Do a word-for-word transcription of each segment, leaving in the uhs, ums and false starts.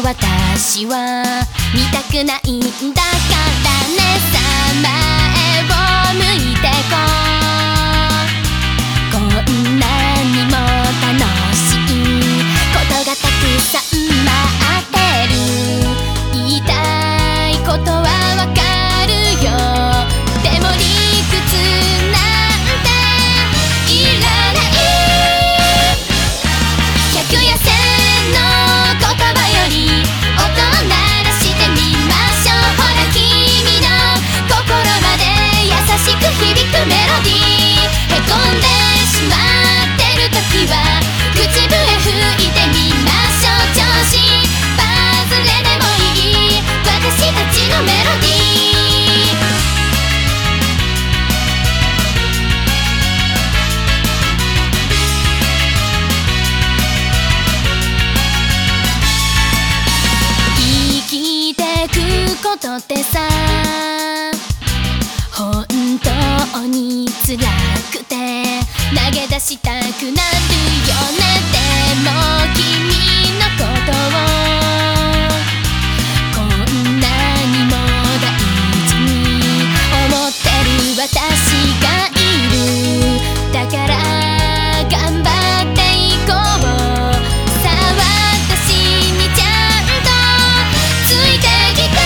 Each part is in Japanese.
私は見たくないんだからね。さあ前を向いてこう。こんなにも楽しいことがたくさん待ってる。言いたいことはわかるよ。でも理屈なんていらない。百や千の言葉より音を鳴らしてみましょう。ほら君の心まで優しく響くメロディー。へこんでしまってる時は口笛吹いてみましょう。調子バズれでもいい私たちのメロディー。生きてくことってさ本当に辛くて投げ出したくなるよね。でも君のことをこんなにも大事に思ってる私がいる。だから頑張っていこう。さあ私にちゃんとついてきて。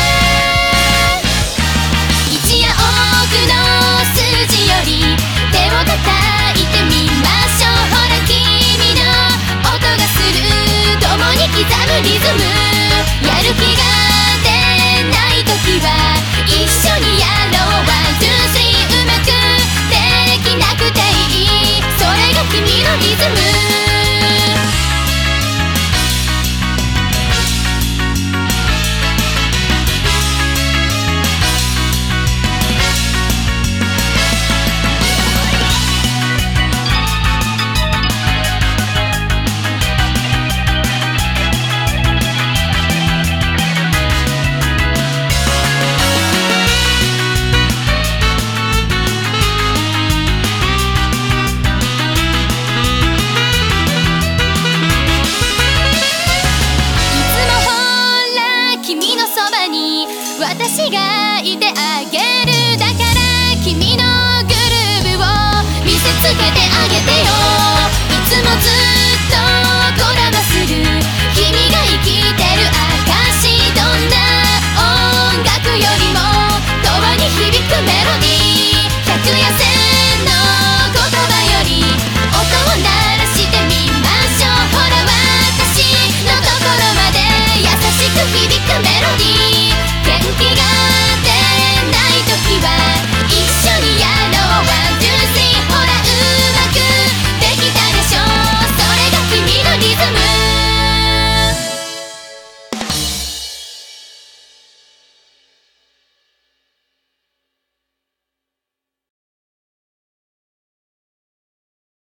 一や多くの数字より手を叩いてみましょう。ほら君の音がする共に刻むリズム。やる気が出ない時は一緒にやろう。ワンツースリーうまくできなくていい。それが君のリズム。私が